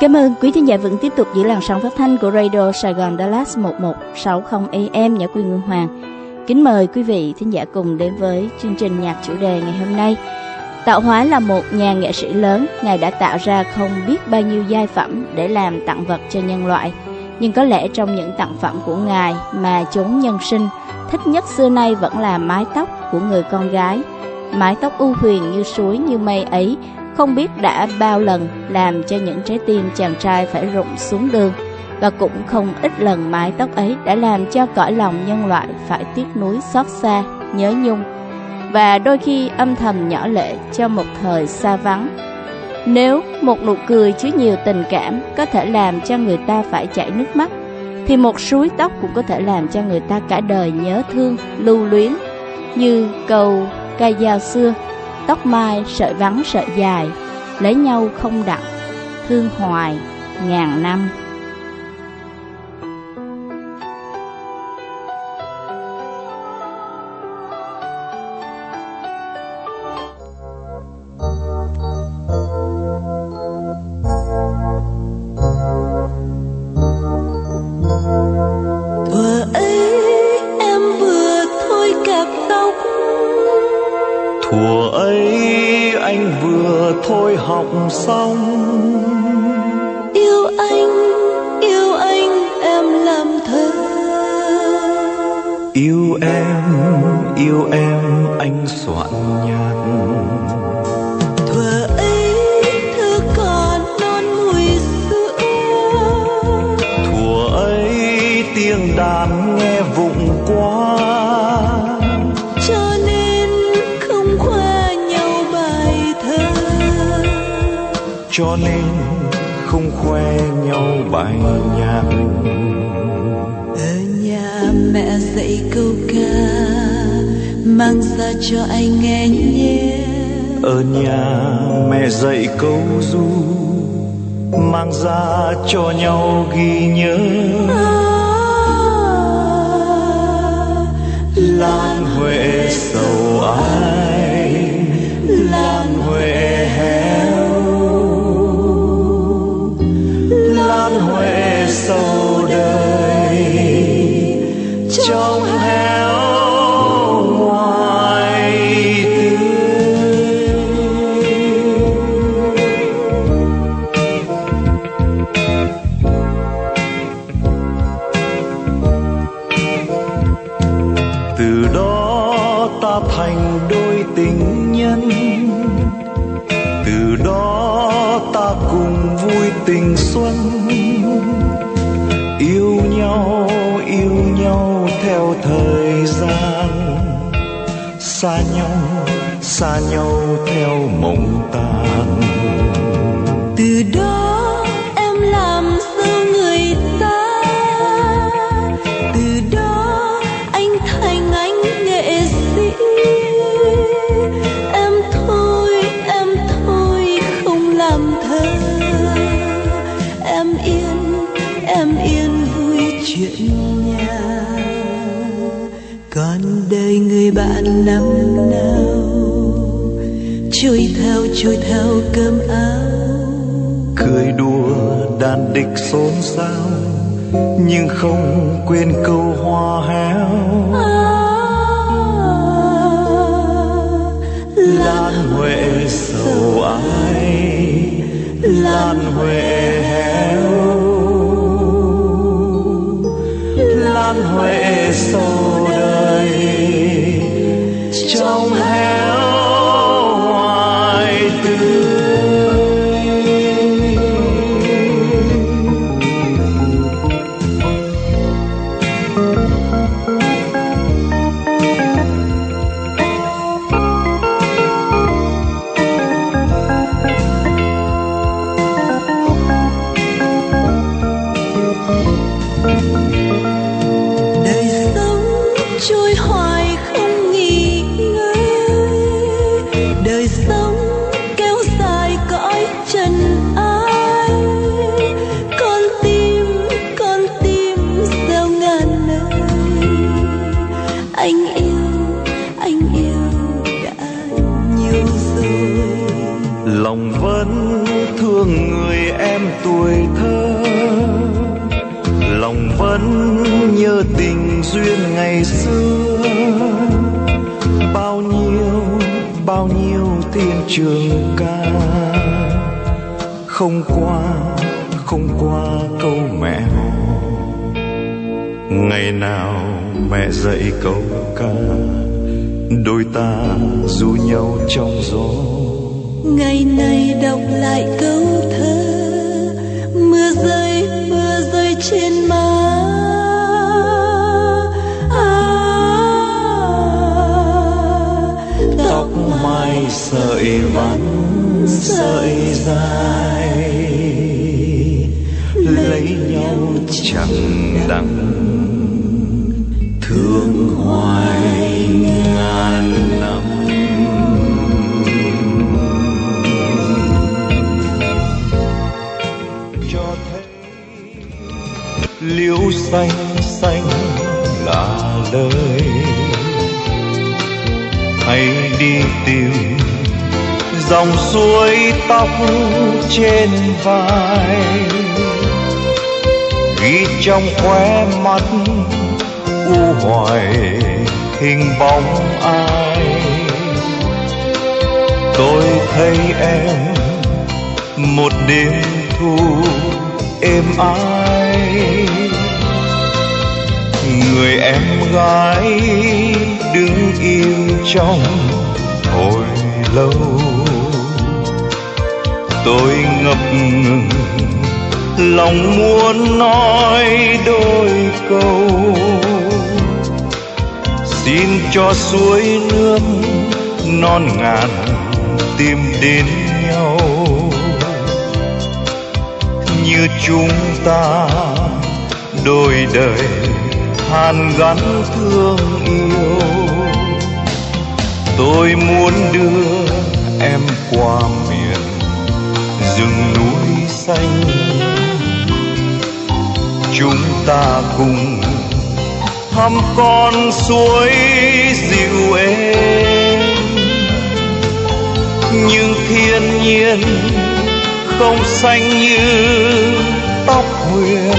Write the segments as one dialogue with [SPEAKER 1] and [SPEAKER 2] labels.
[SPEAKER 1] Cảm ơn quý thính giả vẫn tiếp tục giữ làn sóng phát thanh của Radio Sài Gòn Dallas 1160 AM Nhã Quyên Ngân Hoàng. Kính mời quý vị thính giả cùng đến với chương trình nhạc chủ đề ngày hôm nay. Tạo Hóa là một nhà nghệ sĩ lớn, Ngài đã tạo ra không biết bao nhiêu giai phẩm để làm tặng vật cho nhân loại. Nhưng có lẽ trong những tặng phẩm của Ngài mà chúng nhân sinh thích nhất xưa nay vẫn là mái tóc của người con gái. Mái tóc u huyền như suối như mây ấy không biết đã bao lần làm cho những trái tim chàng trai phải rụng xuống đường, và cũng không ít lần mái tóc ấy đã làm cho cõi lòng nhân loại phải tiếc nuối xót xa, nhớ nhung, và đôi khi âm thầm nhỏ lệ cho một thời xa vắng. Nếu một nụ cười chứa nhiều tình cảm có thể làm cho người ta phải chảy nước mắt, thì một suối tóc cũng có thể làm cho người ta cả đời nhớ thương, lưu luyến. Như câu ca dao xưa: tóc mai sợi vắng sợi dài, lấy nhau không đặng, thương hoài ngàn năm.
[SPEAKER 2] Thuở ấy anh vừa thôi học xong.
[SPEAKER 3] Yêu anh em làm thơ.
[SPEAKER 2] Yêu em anh soạn nhạc.
[SPEAKER 3] Thuở ấy thơ còn non mùi sữa.
[SPEAKER 2] Thuở ấy tiếng đàn nghe vụng quá,
[SPEAKER 3] cho nên không khoe nhau bài thơ.
[SPEAKER 2] cho nên không khoe nhau bài nhạc.
[SPEAKER 3] Ở nhà mẹ dạy câu ca mang ra cho anh nghe nhé.
[SPEAKER 2] Ở nhà mẹ dạy câu ru mang ra cho nhau ghi nhớ. Lan Huệ sầu ai, Lan Huệ héo, Lan Huệ sầu đời trong héo ngoài tươi. Từ đó ta thành đôi tình nhân, từ đó ta cùng vui tình xuân. Yêu nhau theo thời gian, xa nhau theo mộng tàn.
[SPEAKER 3] Từ đó em làm dâu người ta, từ đó anh thành anh nghệ sĩ. Em thôi không làm thơ. Em yên vui chuyện nhà. Còn đời người bạn năm nào trôi theo cơm áo.
[SPEAKER 2] Cười đùa đàn địch xôn xao, nhưng không quên câu hoa héo. Lan Huệ sầu ai, Lan Huệ héo, Lan Huệ sầu đời trong héo ngoài tươi.
[SPEAKER 3] Đời sống trôi hoài không nghỉ ngơi.
[SPEAKER 2] thương người em tuổi thơ, lòng vẫn nhớ tình duyên ngày xưa. Bao nhiêu thiên trường ca không qua câu mẹ hò. Ngày nào mẹ dạy câu ca, đôi ta ru nhau trong gió.
[SPEAKER 3] Ngày này đọc lại câu thơ, mưa rơi trên má.
[SPEAKER 2] Tóc mai sợi vắn sợi dài, lấy nhau chẳng đặng thương hoài ngàn năm. Cho thấy liễu xanh xanh là lời, hãy đi tìm dòng suối tóc trên vai, ghi trong khóe mắt u hoài hình bóng ai. Tôi thấy em một đêm thu êm ái, người em gái đứng im trong hồi lâu. Tôi ngập ngừng lòng muốn nói đôi câu, xin cho suối nước non ngàn tìm đến nhau. Như chúng ta đôi đời hàn gắn thương yêu, tôi muốn đưa em qua miền rừng núi xanh. Chúng ta cùng thăm con suối dịu êm, nhưng thiên nhiên không xanh như tóc huyền.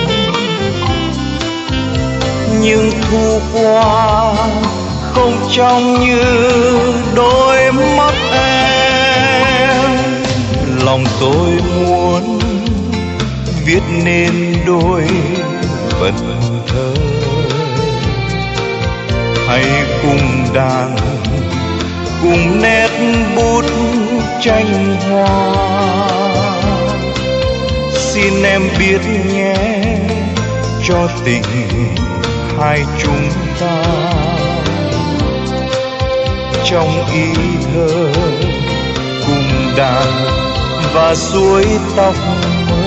[SPEAKER 2] Nhưng thu qua không trong như đôi mắt em. Lòng tôi muốn viết nên đôi vần thơ, hãy cùng đàn cùng nét bút tranh hoa. Xin em biết nhé, cho tình hai chúng ta trong ý thơ cùng đàn và suối tóc mơ.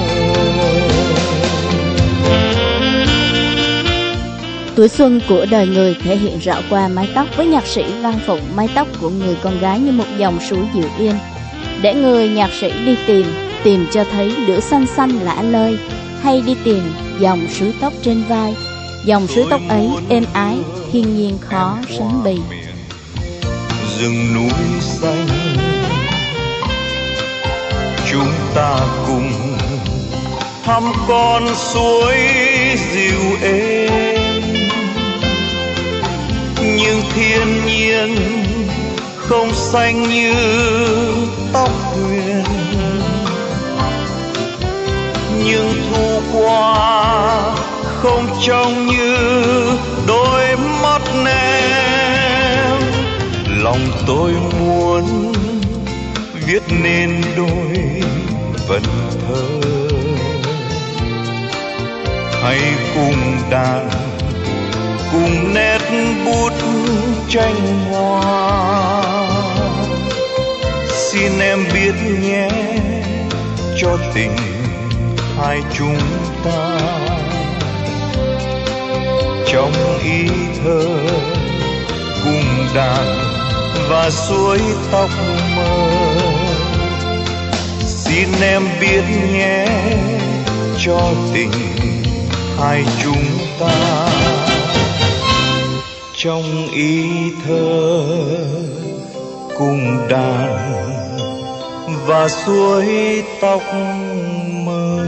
[SPEAKER 1] Tuổi xuân của đời người thể hiện rõ qua mái tóc, với nhạc sĩ Văn Phụng. Mái tóc của người con gái như một dòng suối dịu yên, để người nhạc sĩ đi tìm cho thấy lửa xanh xanh lả lơi, hay đi tìm dòng suối tóc trên vai. Dòng suối tóc ấy êm ái, thiên nhiên khó sánh bì.
[SPEAKER 2] Rừng núi xanh, chúng ta cùng thăm con suối dịu êm, nhưng thiên nhiên không xanh như tóc huyền. Nhưng thu qua không trông như đôi mắt em. Lòng tôi muốn viết nên đôi vần thơ, hãy cùng đàn cùng nét bút tranh hoa. Xin em biết nhé, cho tình hai chúng ta trong ý thơ cùng đàn và suối tóc mơ. Xin em biết nhé, cho tình hai chúng ta trong ý thơ cùng đàn và suối tóc mơ.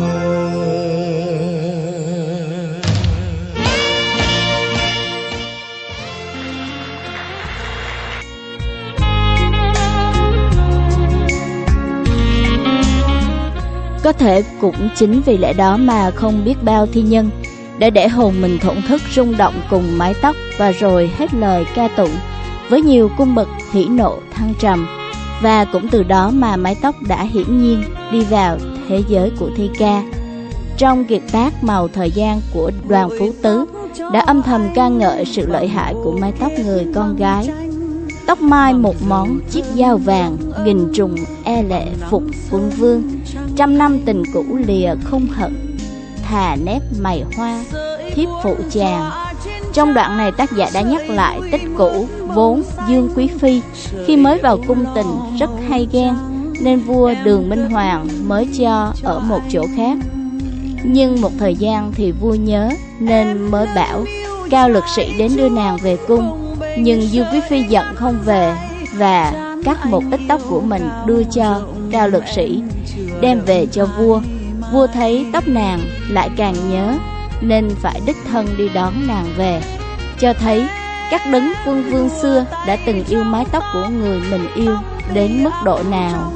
[SPEAKER 1] Có thể cũng chính vì lẽ đó mà không biết bao thi nhân đã để hồn mình thổn thức rung động cùng mái tóc, và rồi hết lời ca tụng với nhiều cung bậc hỉ nộ thăng trầm. Và cũng từ đó mà mái tóc đã hiển nhiên đi vào thế giới của thi ca. Trong kiệt tác Màu Thời Gian của Đoàn Phú Tứ đã âm thầm ca ngợi sự lợi hại của mái tóc người con gái. Tóc mai một món chiếc dao vàng, nghìn trùng e lệ phục quân vương. Trăm năm tình cũ lìa không hận, thà nét mày hoa thiếp phụ chàng. Trong đoạn này tác giả đã nhắc lại tích cũ vốn Dương Quý Phi khi mới vào cung tình rất hay ghen, nên vua Đường Minh Hoàng mới cho ở một chỗ khác. Nhưng một thời gian thì vua nhớ nên mới bảo Cao Lực Sĩ đến đưa nàng về cung. Nhưng Dương Quý Phi giận không về và cắt một ít tóc của mình đưa cho Cao Lực Sĩ, đem về cho vua. Vua thấy tóc nàng lại càng nhớ nên phải đích thân đi đón nàng về, cho thấy các đấng quân vương xưa đã từng yêu mái tóc của người mình yêu đến mức độ nào.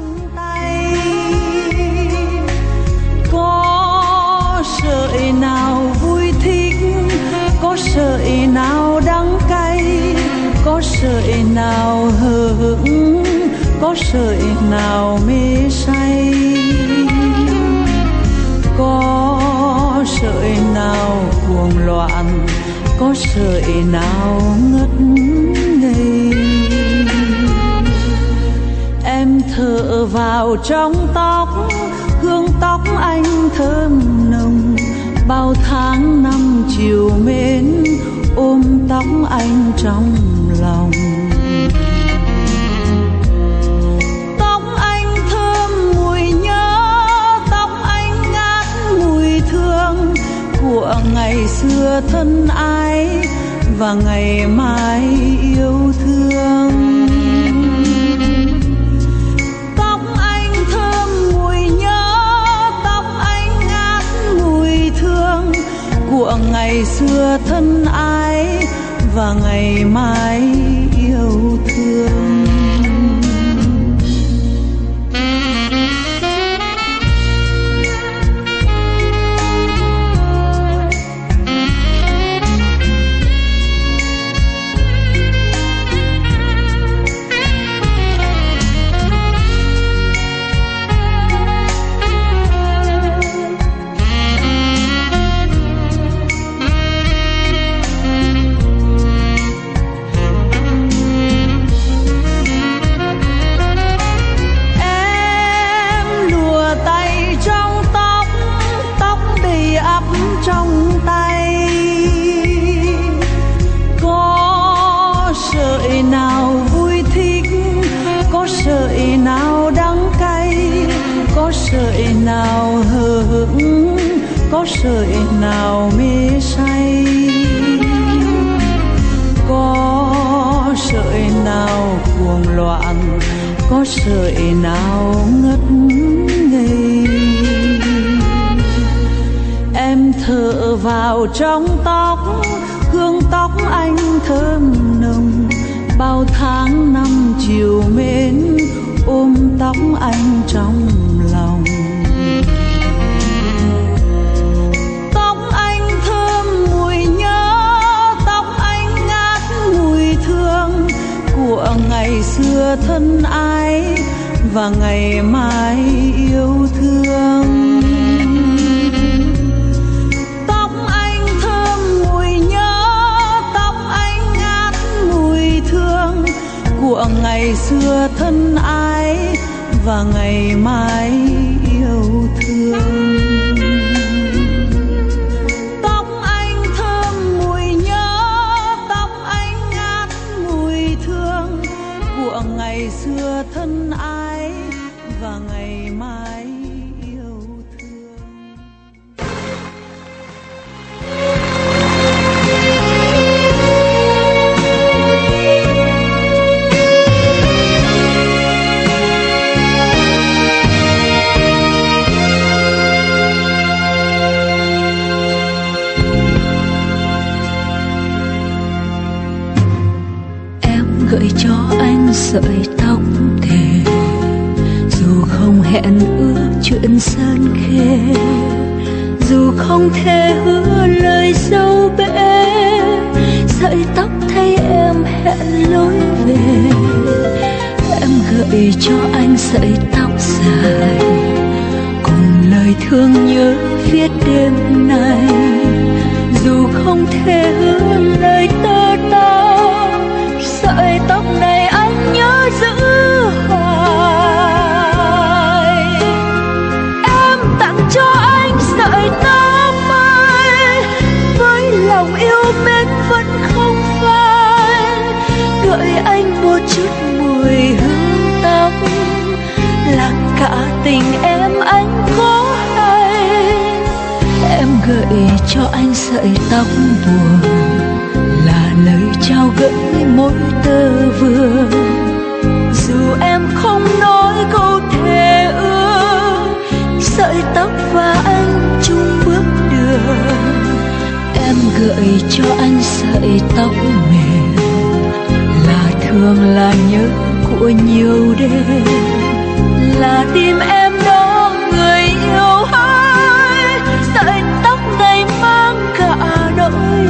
[SPEAKER 3] Có sợi nào vui thích, có sợi nào đắng cay, có sợi nào hờ hững, có sợi nào mê say, có sợi nào cuồng loạn, có sợi nào ngất ngây. Em thở vào trong tóc, hương tóc anh thơm nồng. Bao tháng năm chiều mến, ôm tóc anh trong lòng. Tóc anh thơm mùi nhớ, tóc anh ngát mùi thương của ngày xưa thân ái và ngày mai yêu thương. Tóc anh thơm mùi nhớ, tóc anh ngát mùi thương của ngày xưa thân ái và ngày mai yêu thương. Trong tay có sợi nào vui thích, có sợi nào đắng cay, có sợi nào hờ hững, có sợi nào mê say, có sợi nào cuồng loạn, có sợi nào ngất ngây. Em thở vào trong tóc, hương tóc anh thơm nồng. Bao tháng năm chiều mến, ôm tóc anh trong lòng. Tóc anh thơm mùi nhớ, tóc anh ngát mùi thương của ngày xưa thân ái và ngày mai yêu thương. Của ngày xưa thân ái và ngày mai yêu thương. Tóc anh thơm mùi nhớ, tóc anh ngát mùi thương của ngày xưa thân ái và ngày mai yêu thương. sợi tóc thề, dù không hẹn ước chuyện sơn khê, dù không thể hứa lời dâu bể, sợi tóc thay em hẹn lối về. Em gợi cho anh sợi tóc dài, cùng lời thương nhớ viết đêm nay, dù không thể hứa lời tơ tóc, sợi tóc này anh nhớ giữ hoài. Em tặng cho anh sợi tóc mai, với lòng yêu mến vẫn không phai, gợi anh một chút mùi hương tóc, là cả tình em anh có hay. Em gợi cho anh sợi tóc buồn, là lời trao gửi mỗi tơ vương, dù em không nói câu thề ước, sợi tóc và anh chung bước đường. Em gợi cho anh sợi tóc mềm, là thương là nhớ của nhiều đêm, là tim em đó người yêu hỡi. Sợi tóc này mang cả nỗi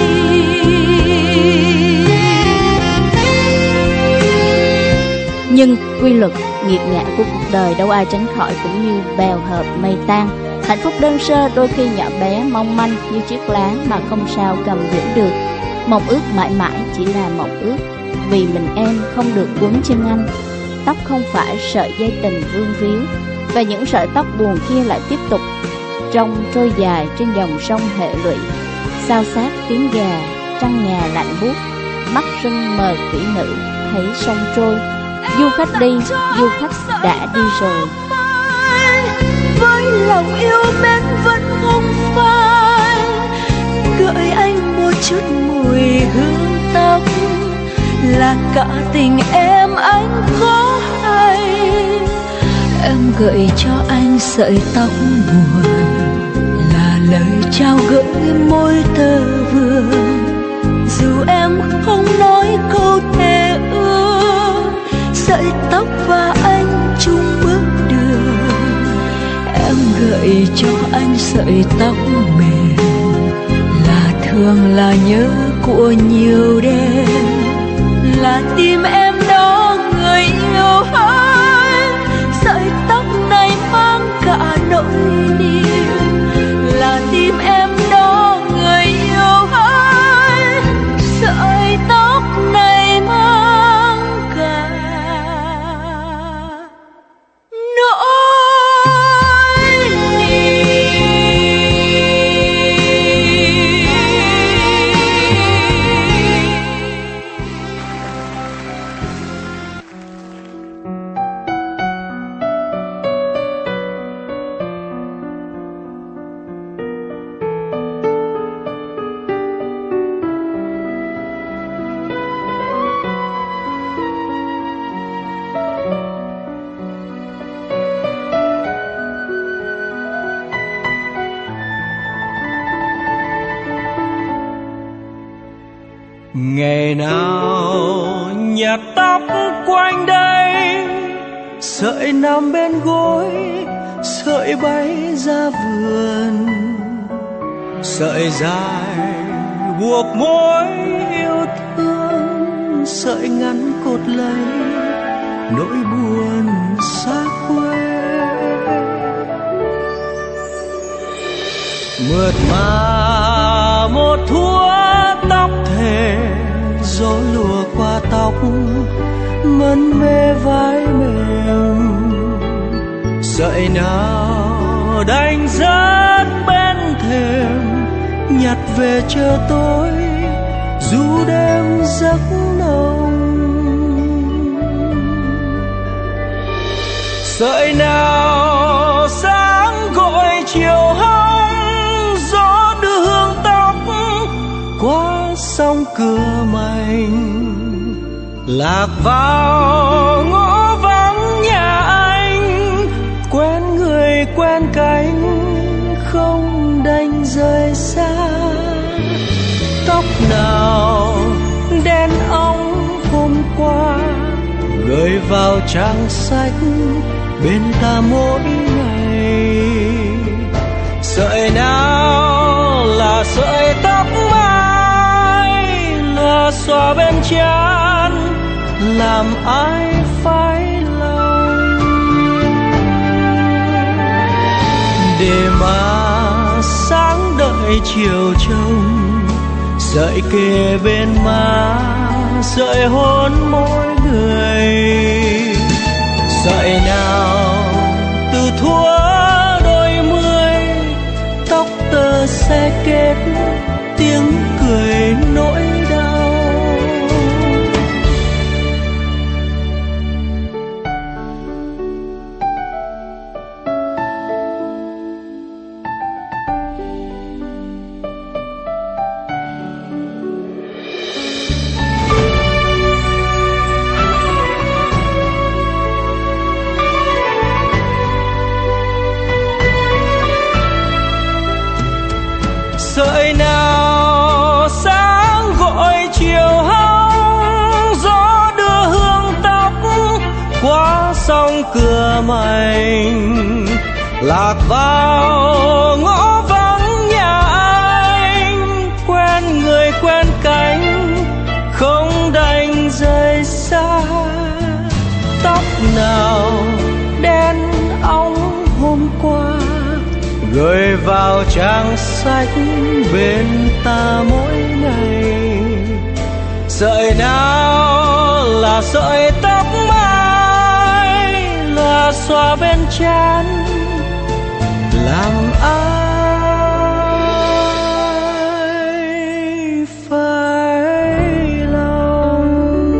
[SPEAKER 3] niềm.
[SPEAKER 1] Nhưng quy luật nghiệt ngã của cuộc đời đâu ai tránh khỏi, cũng như bèo hợp mây tan. Hạnh phúc đơn sơ đôi khi nhỏ bé mong manh như chiếc lá mà không sao cầm giữ được. Mộng ước mãi mãi chỉ là mộng ước, vì mình em không được quấn chân anh. Tóc không phải sợi dây tình vương víu, và những sợi tóc buồn kia lại tiếp tục trông trôi dài trên dòng sông hệ lụy. Sao sát tiếng gà, trăng nhà lạnh buốt, mắt sưng mờ kỹ nữ thấy sông trôi. Du khách đi, du khách đã đi rồi.
[SPEAKER 3] Với lòng yêu mến vẫn không phai, gợi anh một chút mùi hương tóc, là cả tình em anh có hay. Em gợi cho anh sợi tóc buồn, là lời trao gửi môi tơ vương, dù em không nói câu thề ước, sợi tóc và anh chung bước đường. Em gợi cho anh sợi tóc mềm, là thương là nhớ của nhiều đêm, là tim em đó người yêu hỡi. Sợi tóc này mang cả nỗi niềm, là tim em đó người yêu hỡi. Sợi tóc này mang cả nỗi
[SPEAKER 2] ngày nào nhặt tóc quanh đây, sợi nằm bên gối, sợi bay ra vườn, sợi dài buộc mối yêu thương, sợi ngắn cột lấy nỗi buồn xa quê. Mượt mà một thua tóc thề, gió lùa qua tóc mân mê vai mềm. Sợi nào đành rớt bên thềm, nhặt về chờ tôi dù đêm giấc nồng. Sợi nào sáng gọi chiều hồng, gió đưa hương tóc qua sông Cửa Mành, lạc vào ngõ vắng nhà anh, quen người quen cánh không đành rời xa. Tóc nào đen óng hôm qua
[SPEAKER 4] vào trang sách bên ta mỗi ngày. Sợi nào là sợi tóc mai lòa xòa bên trán, làm ai phai lòng. Để mà sáng đợi chiều trông, sợi kề bên má, sợi hôn môi người. Sợi nào từ thuở đôi mươi, tóc tơ sẽ kết tiếng cười nỗi đau. Sợi nào sáng gọi chiều hong, gió đưa hương tóc qua sông Cửa Mành, lạc vào ngõ vắng nhà anh. Quen người quen cánh, không đành rời xa. Tóc nào đen óng hôm qua, gửi vào trang sách bên ta mỗi ngày. Sợi nào là sợi tóc mai lòa xòa bên trán, làm ai phai lòng.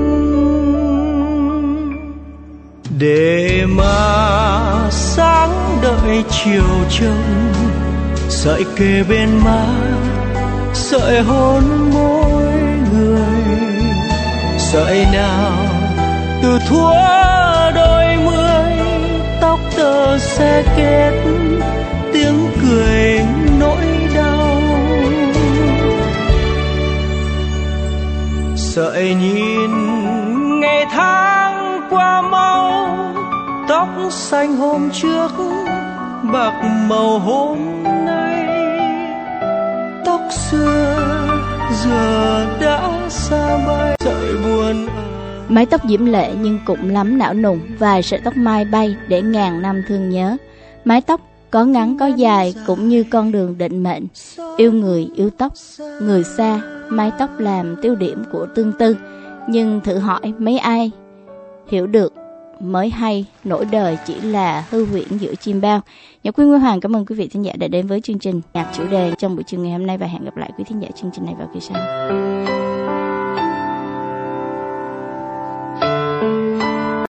[SPEAKER 4] Để mà sáng đợi chiều trông, sợi kề bên má, sợi hôn môi người. Sợi nào từ thuở đôi mươi, tóc tơ sẽ kết tiếng cười nỗi đau. Sợi nhìn ngày tháng qua mau, tóc xanh hôm trước bạc màu hôm nay. Tóc xưa giờ đã xa bay, sợi buồn.
[SPEAKER 1] Mái tóc diễm lệ nhưng cũng lắm não nùng, vài sợi tóc mai bay để ngàn năm thương nhớ. Mái tóc có ngắn có dài cũng như con đường định mệnh. Yêu người yêu tóc, người xa, mái tóc làm tiêu điểm của tương tư. Nhưng thử hỏi mấy ai hiểu được mới hay, nỗi đời chỉ là hư huyễn giữa chim bao. Nhật Quyên Nguyên Hoàng cảm ơn quý vị thính giả đã đến với chương trình nhạc chủ đề trong buổi chiều ngày hôm nay, và hẹn gặp lại quý thính giả chương trình này vào kỳ sau.